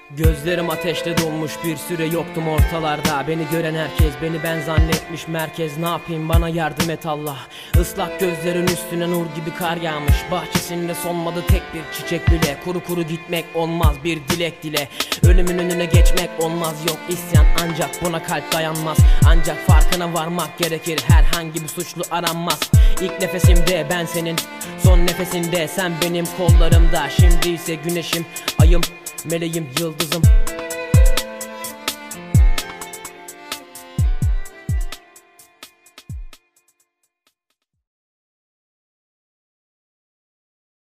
Gözlerim ateşte dolmuş, bir süre yoktum ortalarda. Beni gören herkes beni ben zannetmiş merkez. Ne yapayım, bana yardım et Allah. Islak gözlerin üstüne nur gibi kar yağmış. Bahçesinde solmadı tek bir çiçek bile. Kuru kuru gitmek olmaz, bir dilek dile. Ölümün önüne geçmek olmaz, yok isyan, ancak buna kalp dayanmaz. Ancak farkına varmak gerekir, herhangi bir suçlu aranmaz. İlk nefesimde ben senin, son nefesinde sen benim kollarımda. Şimdi ise güneşim, ayım, meleğim, yıldızım.